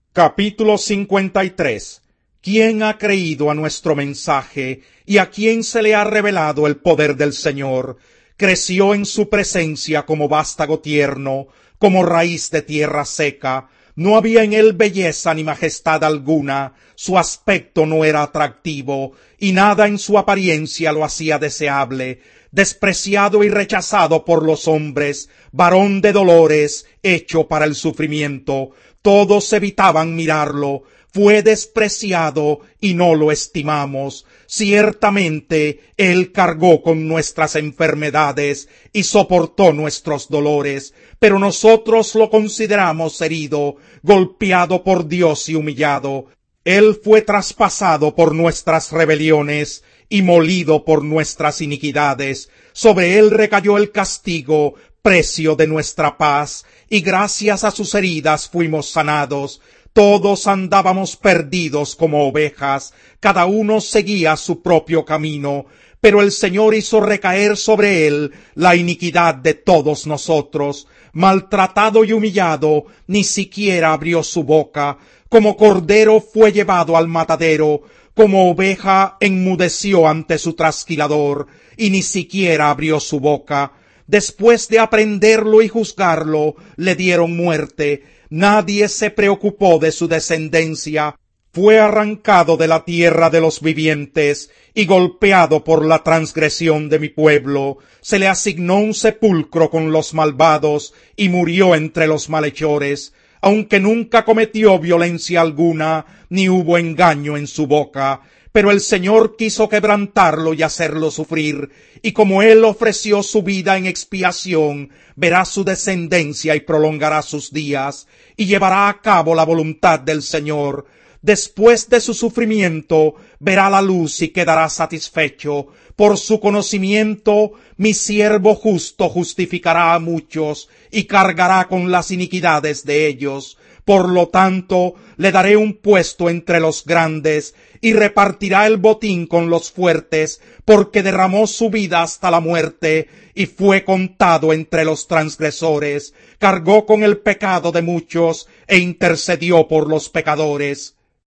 Capítulo 53. ¿Quién ha creído a nuestro mensaje y a quién se le ha revelado el poder del Señor? Creció en su presencia como vástago tierno, como raíz de tierra seca. No había en él belleza ni majestad alguna, su aspecto no era atractivo, y nada en su apariencia lo hacía deseable. Despreciado y rechazado por los hombres, varón de dolores, hecho para el sufrimiento. Todos evitaban mirarlo. Fue despreciado y no lo estimamos. Ciertamente él cargó con nuestras enfermedades y soportó nuestros dolores, pero nosotros lo consideramos herido, golpeado por Dios y humillado. Él fue traspasado por nuestras rebeliones y molido por nuestras iniquidades. Sobre él recayó el castigo, precio de nuestra paz, y gracias a sus heridas fuimos sanados. Todos andábamos perdidos como ovejas, cada uno seguía su propio camino, pero el Señor hizo recaer sobre él la iniquidad de todos nosotros. Maltratado y humillado, ni siquiera abrió su boca. Como cordero fue llevado al matadero, como oveja enmudeció ante su trasquilador, y ni siquiera abrió su boca. Después de aprenderlo y juzgarlo, le dieron muerte. Nadie se preocupó de su descendencia. Fue arrancado de la tierra de los vivientes y golpeado por la transgresión de mi pueblo. Se le asignó un sepulcro con los malvados y murió entre los malhechores. Aunque nunca cometió violencia alguna, ni hubo engaño en su boca. Pero el Señor quiso quebrantarlo y hacerlo sufrir, y como él ofreció su vida en expiación, verá su descendencia y prolongará sus días, y llevará a cabo la voluntad del Señor. Después de su sufrimiento, verá la luz y quedará satisfecho. Por su conocimiento, mi siervo justo justificará a muchos, y cargará con las iniquidades de ellos. Por lo tanto, le daré un puesto entre los grandes, y repartirá el botín con los fuertes, porque derramó su vida hasta la muerte, y fue contado entre los transgresores. Cargó con el pecado de muchos, e intercedió por los pecadores.